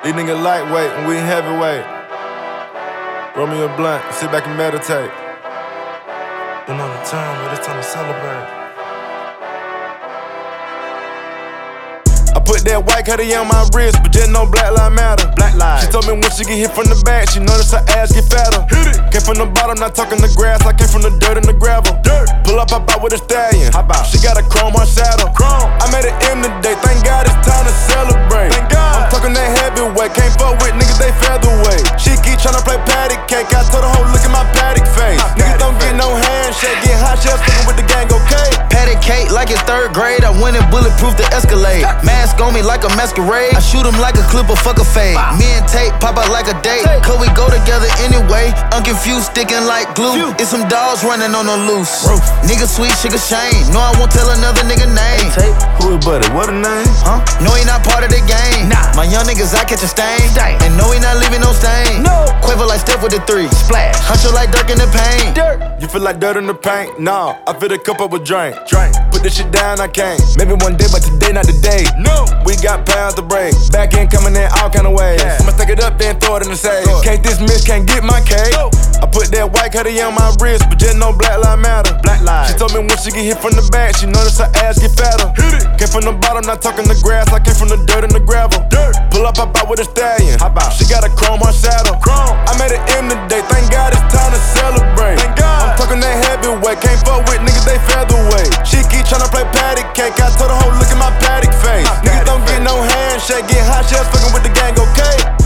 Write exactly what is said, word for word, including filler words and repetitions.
These niggas lightweight and we heavyweight. Roll me a blunt, sit back and meditate. Been on the time, but it's time to celebrate. I put that white cutie on my wrist, but just know Black Lives Matter. Black lives. She told me when she get hit from the back, she notice her ass get fatter. Hit it. Came from the bottom, not talking the grass. I came from the dirt and the gravel. Dirt. Pull up, hop out with a stallion. Hop out. She got a chrome on saddle. Chrome. I made an M today. Thank God it's time to celebrate. Thank God. I'm talking that heavyweight. Can't fuck with niggas, they featherweight. She keep tryna play patty cake. I told her, ho, look at my paddock face. My niggas don't face. Get no handshake. Get hot shells fucking with the gang, okay? Patty cake like it's third grade. I went and bulletproof the Escalade. Mask on me like a masquerade. I shoot him like a clip or fuck a fade. Wow. Me and Tate pop out like a date. Cause we go together anyway. Unconfused, sticking like glue. Phew. It's some dogs running on the loose. Roof. Nigga sweet, sugar shame. No, I won't tell another nigga name. Hey, who is buddy? What a name? Huh? No, he not part of the game. Nah. My young niggas, I catch a stain. Stain. And no, he not leaving no stain. No. Quaver like Steph with the three. Splash. Huncho like Dirk in the paint. Dirt. You feel like dirt in the paint? Nah, I fill a cup up with drink. Drink. Put this shit down, I can't. Maybe one day, but today not today. No. We got pounds to break. Back end coming in all kind of ways. Yeah. I'ma stack it up, then throw it in the safe. Can't dismiss, can't get my cake. No. I put that white cutie on my wrist, but just know Black Lives Matter. Black lives. She told me when she get hit from the back, she notice her ass get fatter. Hit it. Came from the bottom, not talking the grass. I came from the dirt and the gravel. Dirt. Pull up, hop out with a stallion. Hop out. She got a chrome on saddle. Chrome. I made an M today. Thank God it's time to celebrate. Thank God. I'm talking that heavyweight. Can't fuck with niggas, they featherweight. She keep tryna play patty cake. I told her, ho, look at my paddock face. My niggas don't face. Get no handshake. Get hot shells fucking with the gang, okay?